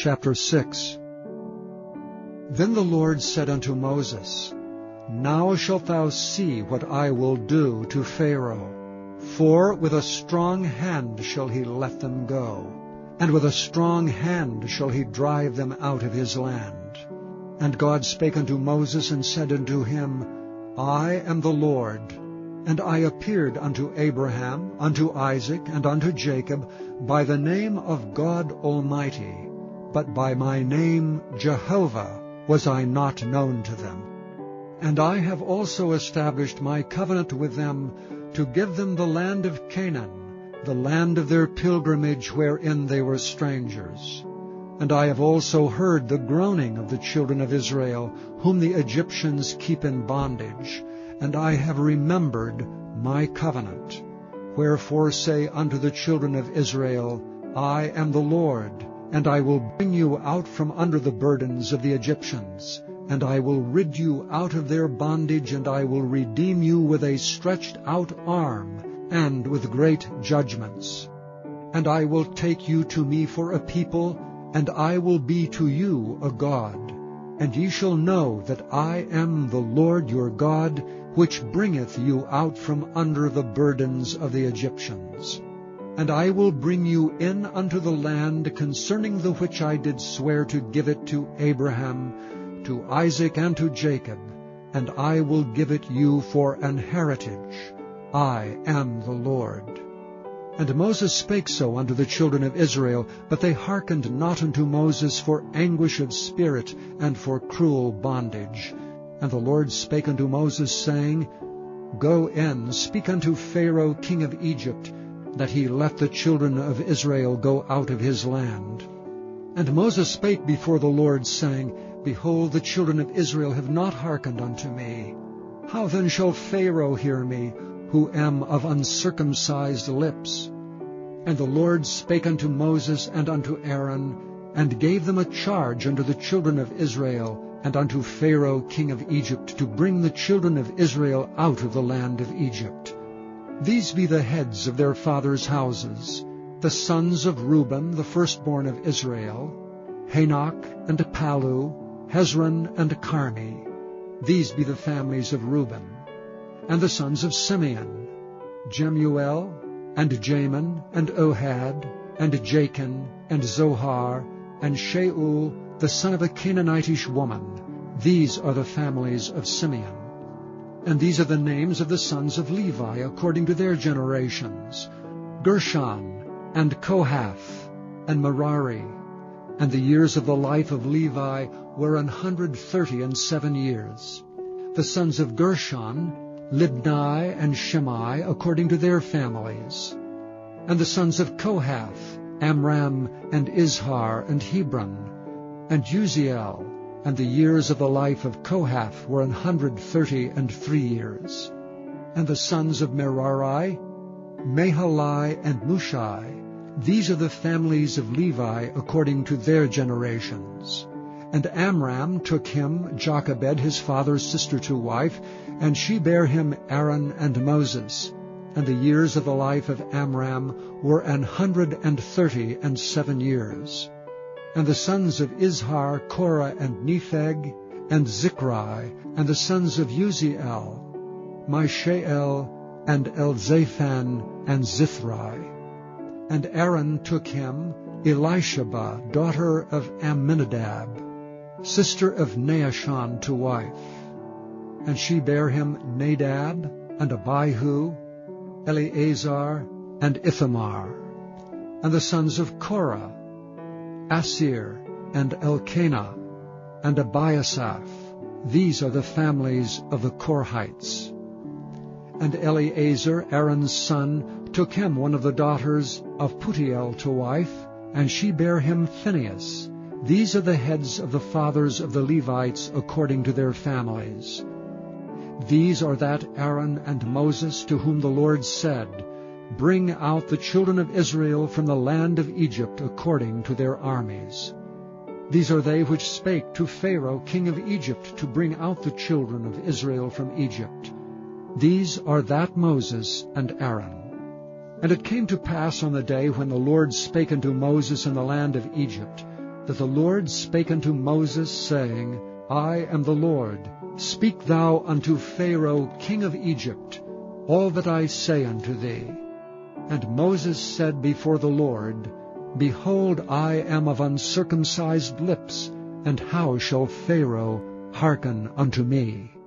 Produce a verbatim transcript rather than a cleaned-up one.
Chapter six. Then the Lord said unto Moses, Now shalt thou see what I will do to Pharaoh. For with a strong hand shall he let them go, and with a strong hand shall he drive them out of his land. And God spake unto Moses, and said unto him, I am the Lord, and I appeared unto Abraham, unto Isaac, and unto Jacob by the name of God Almighty, but by my name Jehovah was I not known to them. And I have also established my covenant with them, to give them the land of Canaan, the land of their pilgrimage wherein they were strangers. And I have also heard the groaning of the children of Israel, whom the Egyptians keep in bondage, and I have remembered my covenant. Wherefore say unto the children of Israel, I am the Lord, and I will bring you out from under the burdens of the Egyptians, and I will rid you out of their bondage, and I will redeem you with a stretched out arm, and with great judgments. And I will take you to me for a people, and I will be to you a God. And ye shall know that I am the Lord your God, which bringeth you out from under the burdens of the Egyptians. And I will bring you in unto the land concerning the which I did swear to give it to Abraham, to Isaac, and to Jacob, and I will give it you for an heritage. I am the Lord. And Moses spake so unto the children of Israel, but they hearkened not unto Moses for anguish of spirit and for cruel bondage. And the Lord spake unto Moses, saying, Go in, speak unto Pharaoh king of Egypt, that he let the children of Israel go out of his land. And Moses spake before the Lord, saying, Behold, the children of Israel have not hearkened unto me. How then shall Pharaoh hear me, who am of uncircumcised lips? And the Lord spake unto Moses and unto Aaron, and gave them a charge unto the children of Israel, and unto Pharaoh king of Egypt, to bring the children of Israel out of the land of Egypt. These be the heads of their fathers' houses, the sons of Reuben, the firstborn of Israel, Hanok and Palu, Hezron and Carmi. These be the families of Reuben. And the sons of Simeon, Jemuel, and Jamin, and Ohad, and Jachin, and Zohar, and Shaul, the son of a Canaanitish woman. These are the families of Simeon. And these are the names of the sons of Levi according to their generations, Gershon, and Kohath, and Merari. And the years of the life of Levi were an hundred thirty and seven years. The sons of Gershon, Libni and Shimei, according to their families. And the sons of Kohath, Amram, and Izhar, and Hebron, and Uziel. And the years of the life of Kohath were an hundred thirty and three years. And the sons of Merari, Mahalai and Mushai. These are the families of Levi according to their generations. And Amram took him Jochebed his father's sister to wife, and she bare him Aaron and Moses. And the years of the life of Amram were an hundred and thirty and seven years. And the sons of Izhar, Korah, and Nepheg, and Zichri, and the sons of Uziel, Mishael, and Elzaphan, and Zithri. And Aaron took him Elisheba, daughter of Amminadab, sister of Naashon, to wife. And she bare him Nadab, and Abihu, Eleazar, and Ithamar. And the sons of Korah, Asir, and Elkanah, and Abiasaph. These are the families of the Korhites. And Eleazar, Aaron's son, took him one of the daughters of Putiel to wife, and she bare him Phinehas. These are the heads of the fathers of the Levites according to their families. These are that Aaron and Moses to whom the Lord said, Bring out the children of Israel from the land of Egypt according to their armies. These are they which spake to Pharaoh king of Egypt to bring out the children of Israel from Egypt. These are that Moses and Aaron. And it came to pass on the day when the Lord spake unto Moses in the land of Egypt, that the Lord spake unto Moses, saying, I am the Lord. Speak thou unto Pharaoh king of Egypt all that I say unto thee. And Moses said before the Lord, Behold, I am of uncircumcised lips, and how shall Pharaoh hearken unto me?